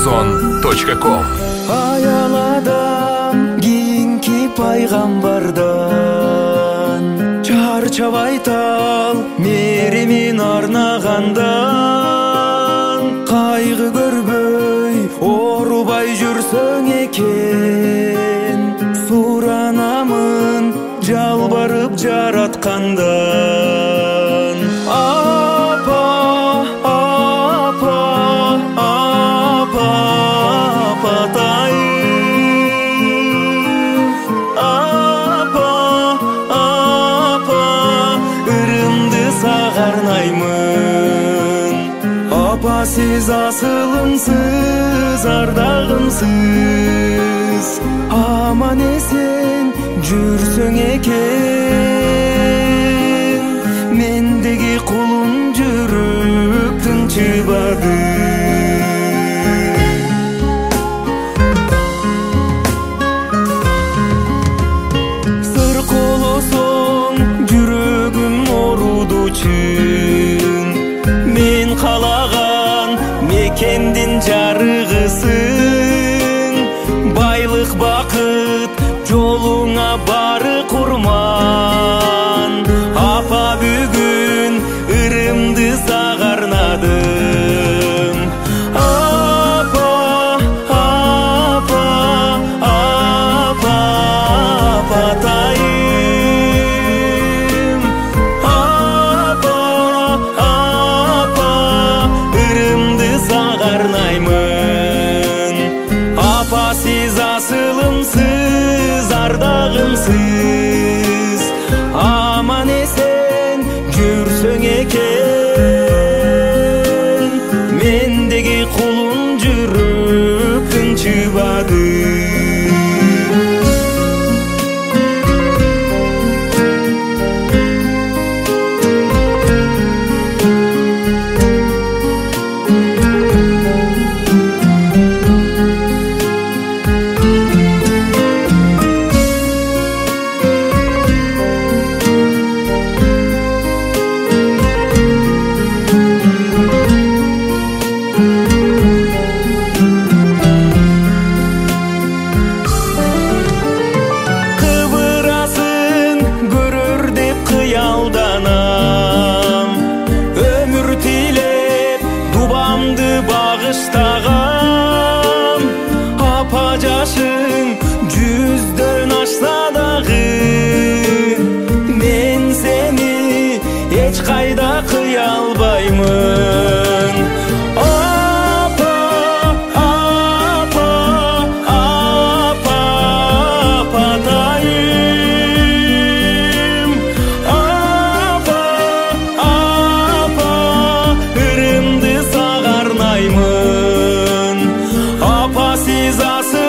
Radioazon.com. Аяладам кийинки пайгамбардан, чарчабай тал меримин арнагандан. Кайгы көрбөй оорубай жүрсөң экен, суранамын жалбарып жараткандан. Апа, апа, апа, апатайым. Апа, апа, ырымды сагарнаймын. Апа, сиз асылымсыз, ардагымсыз, аман эсен жүрсөң экен. Мендеги кулум жүрүп тынчыбады. Сыр колосоң жүрөгүм оруду чын, мен калаган мекендин жарыгысың. Байлык бакыт жолуңа бары курман. Апа, бүгүн ырымды сагарнадым. Апа, апа, апа, апатайым. Апа, апа, ырымды сагарнаймын. Апа, сиз асылымсыз, ардагымсыз, аман эсен жүрсөң экен. Мендеги кулум жүрүп тынчыбады. Ömür tilep dubamdı bağıştagam. Apa, жашың жүздөн ашса дагы, мен сени эч кайда кыя албаймын. Апа, апа, апа, апатайым. Апа, апа, ырымды сагарнаймын. Апа, сиз